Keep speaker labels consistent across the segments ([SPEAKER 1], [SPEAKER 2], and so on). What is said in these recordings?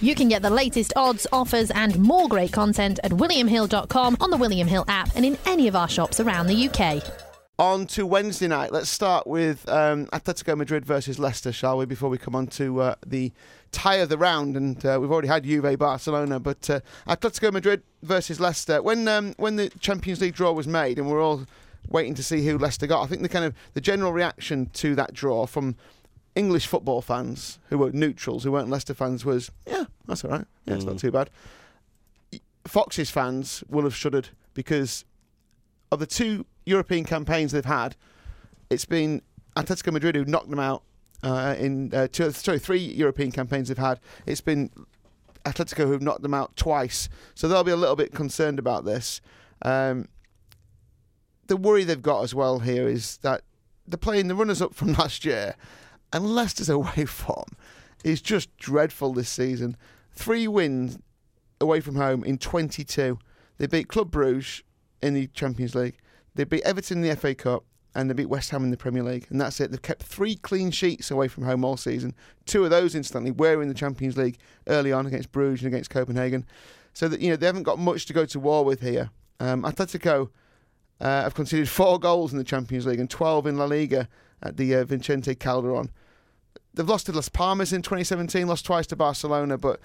[SPEAKER 1] You can get the latest odds, offers and more great content at williamhill.com, on the William Hill app and in any of our shops around the UK.
[SPEAKER 2] On to Wednesday night. Let's start with Atletico Madrid versus Leicester, shall we, before we come on to the tie of the round. And we've already had Juve Barcelona, but Atletico Madrid versus Leicester. When the Champions League draw was made and we're all waiting to see who Leicester got, I think the general reaction to that draw from English football fans who were neutrals, who weren't Leicester fans, was, yeah, that's all right. Yeah, it's not too bad. Fox's fans will have shuddered because of the two European campaigns they've had. It's been Atletico Madrid who knocked them out three European campaigns they've had. It's been Atletico who've knocked them out twice. So they'll be a little bit concerned about this. The worry they've got as well here is that they're playing the runners-up from last year, and Leicester's away form is just dreadful this season. 3 wins away from home in 22. They beat Club Brugge in the Champions League. They beat Everton in the FA Cup, and they beat West Ham in the Premier League. And that's it. They've kept 3 clean sheets away from home all season. 2 of those, incidentally, were in the Champions League early on against Bruges and against Copenhagen. So that, they haven't got much to go to war with here. Atletico have conceded 4 goals in the Champions League and 12 in La Liga at the Vicente Calderon. They've lost to Las Palmas in 2017, lost twice to Barcelona, but,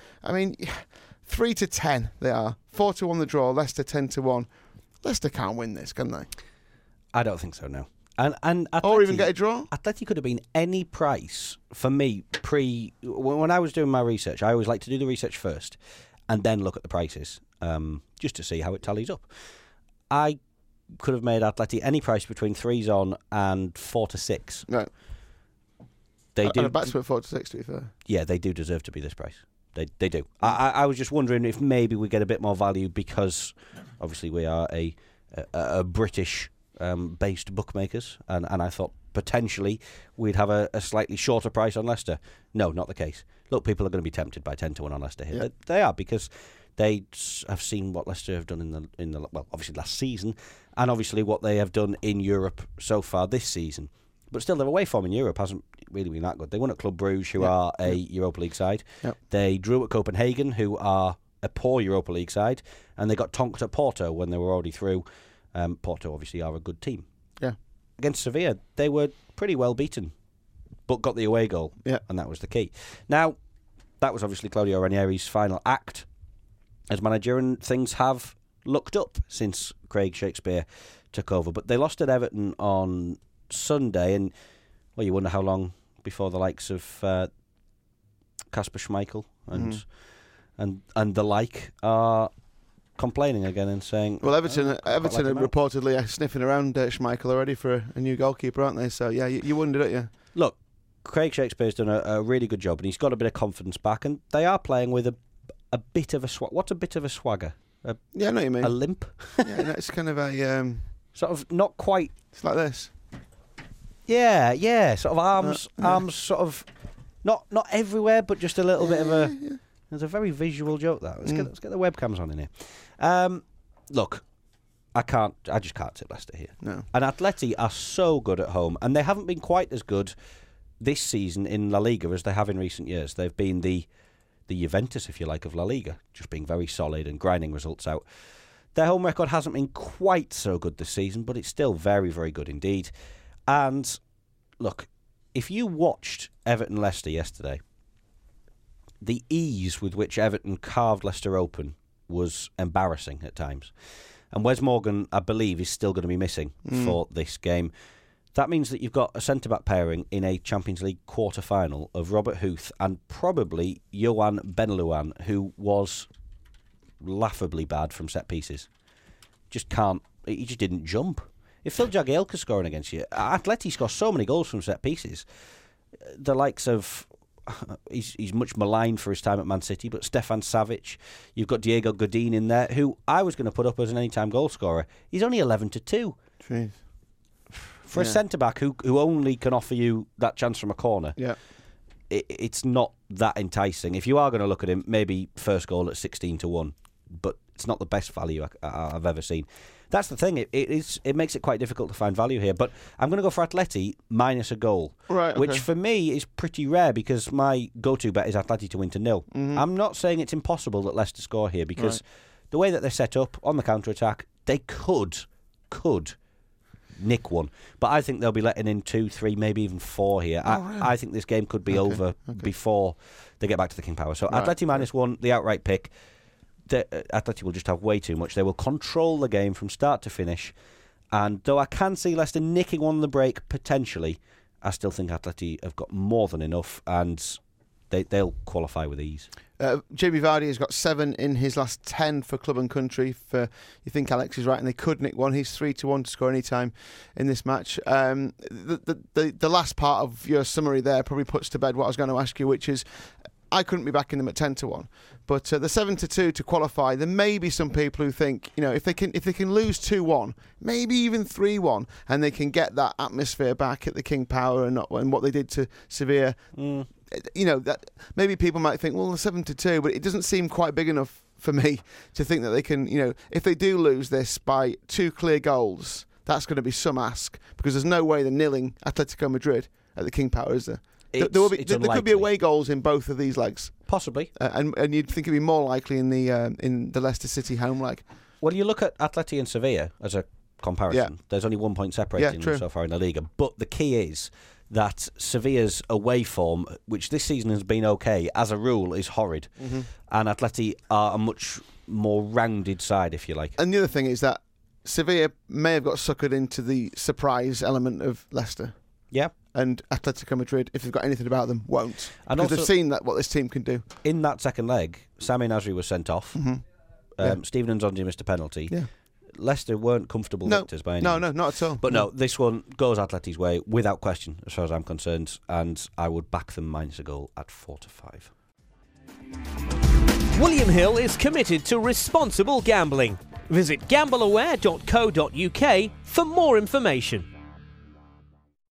[SPEAKER 2] 3-10 they are. 4-1 the draw, Leicester 10-1. Leicester can't win this, can they?
[SPEAKER 3] I don't think so, no. And Atleti,
[SPEAKER 2] or even get a draw?
[SPEAKER 3] Atleti could have been any price for me when I was doing my research. I always like to do the research first and then look at the prices, just to see how it tallies up. I could have made Atleti any price between 3s on and 4-6.
[SPEAKER 2] Right.
[SPEAKER 3] They do.
[SPEAKER 2] And a back to 4-6, to be fair.
[SPEAKER 3] Yeah, they do deserve to be this price. They do. I was just wondering if maybe we get a bit more value because obviously we are a British based bookmakers, and I thought potentially we'd have a slightly shorter price on Leicester. No, not the case. Look, people are going to be tempted by 10-1 on Leicester here. Yeah. They are, because they have seen what Leicester have done in the obviously last season, and obviously what they have done in Europe so far this season. But still, their away form in Europe hasn't really been that good. They won at Club Brugge, who are a Europa League side. Yep. They drew at Copenhagen, who are a poor Europa League side. And they got tonked at Porto when they were already through. Porto obviously are a good team.
[SPEAKER 2] Yeah.
[SPEAKER 3] Against Sevilla, they were pretty well beaten, but got the away goal.
[SPEAKER 2] Yeah.
[SPEAKER 3] And that was the key. Now, that was obviously Claudio Ranieri's final act as manager, and things have looked up since Craig Shakespeare took over. But they lost at Everton on Sunday, and you wonder how long before the likes of Kasper Schmeichel and the like are complaining again and saying,
[SPEAKER 2] well, Everton are reportedly sniffing around Schmeichel already for a new goalkeeper, aren't they? So yeah, you wondered, don't you?
[SPEAKER 3] Look, Craig Shakespeare's done a really good job, and he's got a bit of confidence back, and they are playing with a bit of a what's a bit of a swagger?
[SPEAKER 2] Yeah, I know what you mean.
[SPEAKER 3] A limp.
[SPEAKER 2] Yeah, it's kind of a
[SPEAKER 3] sort of not quite.
[SPEAKER 2] It's like this.
[SPEAKER 3] Yeah, sort of arms sort of not everywhere, but just a little bit of a. Yeah. There's a very visual joke there. Let's get the webcams on in here. Look, I just can't tip Leicester here.
[SPEAKER 2] No.
[SPEAKER 3] And Atleti are so good at home, and they haven't been quite as good this season in La Liga as they have in recent years. They've been the Juventus, if you like, of La Liga, just being very solid and grinding results out. Their home record hasn't been quite so good this season, but it's still very, very good indeed. And look, if you watched Everton-Leicester yesterday, the ease with which Everton carved Leicester open was embarrassing at times. And Wes Morgan, I believe, is still going to be missing for this game. That means that you've got a centre-back pairing in a Champions League quarter-final of Robert Huth and probably Yohan Benalouan, who was laughably bad from set pieces. He just didn't jump. If Phil Jagielka's scoring against you, Atleti score so many goals from set pieces. The likes of, he's much maligned for his time at Man City, but Stefan Savic, you've got Diego Godin in there, who I was going to put up as an anytime goal scorer. He's only 11-2.
[SPEAKER 2] Jeez.
[SPEAKER 3] For a centre-back who only can offer you that chance from a corner, it's not that enticing. If you are going to look at him, maybe first goal at 16-1, but it's not the best value I've ever seen. That's the thing. It makes it quite difficult to find value here. But I'm going to go for Atleti minus a goal,
[SPEAKER 2] Right,
[SPEAKER 3] which
[SPEAKER 2] okay.
[SPEAKER 3] for me is pretty rare because my go-to bet is Atleti to win to 0. I'm not saying it's impossible that Leicester score here because the way that they're set up on the counter-attack, they could nick one. But I think they'll be letting in 2, 3, maybe even 4 here.
[SPEAKER 2] Really?
[SPEAKER 3] I think this game could be over before they get back to the King Power. So
[SPEAKER 2] Right,
[SPEAKER 3] Atleti minus 1, the outright pick. Atleti will just have way too much. They will control the game from start to finish. And though I can see Leicester nicking one on the break, potentially, I still think Atleti have got more than enough and they'll qualify with ease.
[SPEAKER 2] Jamie Vardy has got 7 in his last 10 for club and country. You think Alex is right, and they could nick one. He's 3-1 to score any time in this match. The last part of your summary there probably puts to bed what I was going to ask you, which is I couldn't be backing them at 10-1, but the 7-2 to qualify. There may be some people who think, if they can lose 2-1, maybe even 3-1, and they can get that atmosphere back at the King Power and what they did to Sevilla. That maybe people might think, well, the 7-2, but it doesn't seem quite big enough for me to think that they can. If they do lose this by 2 clear goals, that's going to be some ask because there's no way they're nilling Atletico Madrid at the King Power, is there? There could be away goals in both of these legs,
[SPEAKER 3] possibly,
[SPEAKER 2] and you'd think it'd be more likely in the Leicester City home leg.
[SPEAKER 3] Well, you look at Atleti and Sevilla as a comparison. There's only 1 point separating them so far in the Liga, but the key is that Sevilla's away form, which this season has been okay, as a rule, is horrid, and Atleti are a much more rounded side, if you like.
[SPEAKER 2] And the other thing is that Sevilla may have got suckered into the surprise element of Leicester.
[SPEAKER 3] Yeah.
[SPEAKER 2] And Atletico Madrid, if they've got anything about them, won't.
[SPEAKER 3] And
[SPEAKER 2] because
[SPEAKER 3] also,
[SPEAKER 2] they've seen what this team can do.
[SPEAKER 3] In that second leg, Sami Nasri was sent off. Stephen Nzonzi missed a penalty.
[SPEAKER 2] Yeah.
[SPEAKER 3] Leicester weren't comfortable victors by any means.
[SPEAKER 2] No, not at all.
[SPEAKER 3] But no, this one goes Atleti's way without question, as far as I'm concerned, and I would back them minus a goal at 4-5.
[SPEAKER 4] William Hill is committed to responsible gambling. Visit gambleaware.co.uk for more information.